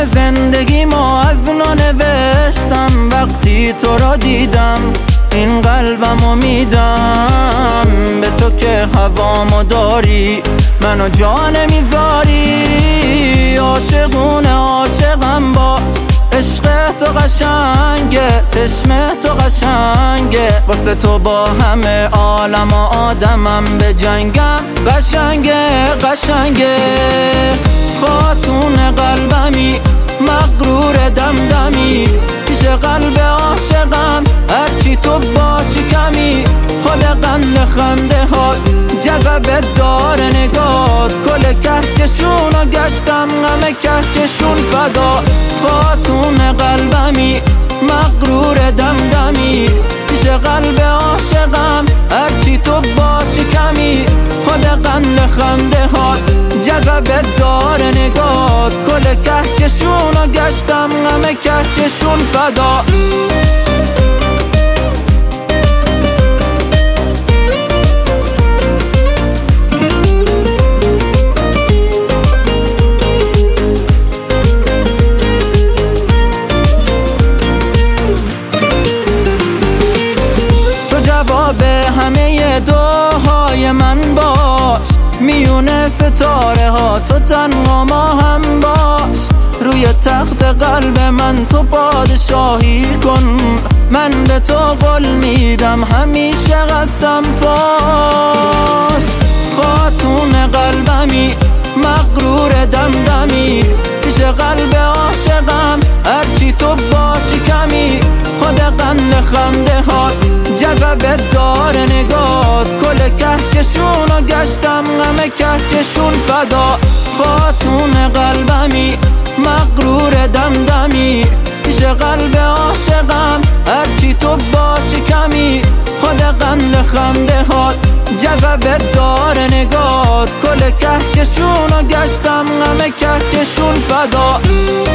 نام زندگی ما از اونا نوشتم. وقتی تو را دیدم این قلبمو میدم به تو که هوامو داری منو جا نمیذاری. عاشقونه عاشقم باز، عشق تو قشنگه، چشم تو قشنگه، واسه تو با همه عالم و آدمم به جنگم. قشنگه قشنگه خاتون قلبمی، مغرور دمدمی، پیش قلب عاشقم هرچی تو باشی کمی. خود قند خنده ها جذبت داره نگات، کل کهکشونو گشتم غم کهکشون فدا. خاتون قلبمی، مغرور دمدمی، پیش قلب عاشقم هرچی تو باشی کمی. خود قند خنده ها جذبت داره نگات، کل کهکشونو گشتم غم کهکشون فدا. جواب همه دعاهای من باش، میونه ستاره ها تو تنها ما هم باش. روی تخت قلب من تو پادشاهی کن، من به تو قول میدم همیشه قصدم پاس. خاتون قلبمی، مغرور دمدمی، پیش قلب عاشقم هرچی تو باشی کمی. خود قند خنده ها جذبت داره نگات، کل کهکشونو گشتم غم کهکشون فدا. خاتون قلبمی، مغرور دمدمی، پیش قلب عاشقم هرچی تو باشی کمی. خود قند خنده ها جذبت داره نگات، کل کهکشونو گشتم غم کهکشون فدا.